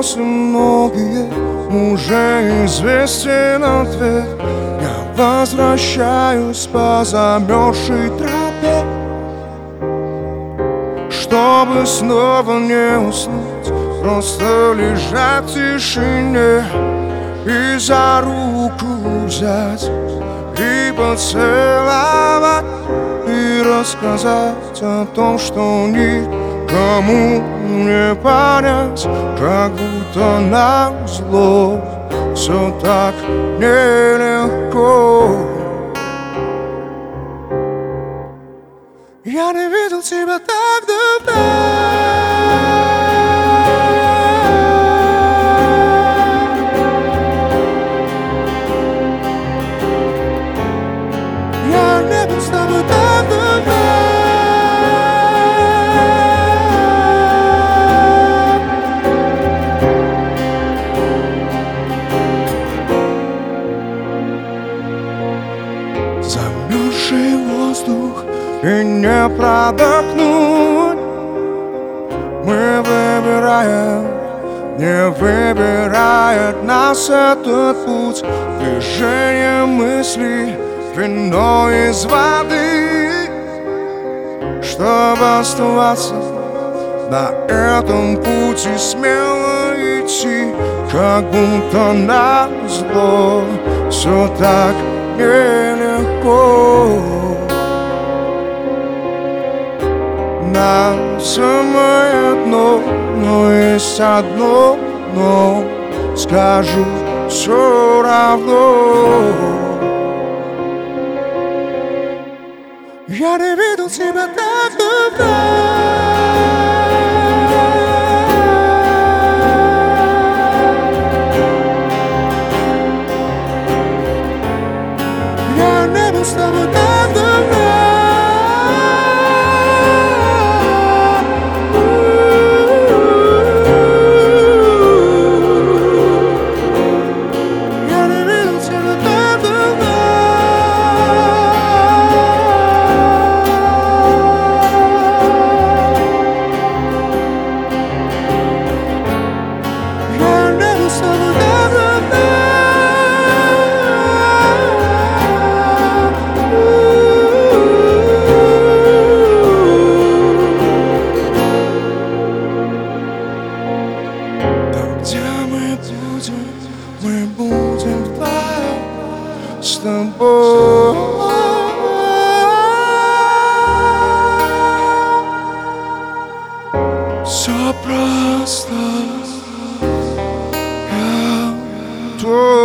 вопросы многие, уже известен ответ. Я возвращаюсь по замерзшей тропе, чтобы снова не уснуть, просто лежать в тишине и за руку взять и поцеловать, и рассказать о том, что никому не понять, как будто назло все так нелегко. Я не видел тебя так давно. Я не был с тобой так давно. Замерзший воздух и не продохнуть. Мы выбираем, не выбирает нас этот путь. Движение мыслей, вино из воды, чтобы оставаться на этом пути, смело идти, как будто назло все так нелегко. Нам самое дно, но есть одно но, скажу все равно. Я не видел тебя так давно. Я не был с тобой так давно. Мы будем вдвоем с тобой. Все просто. Я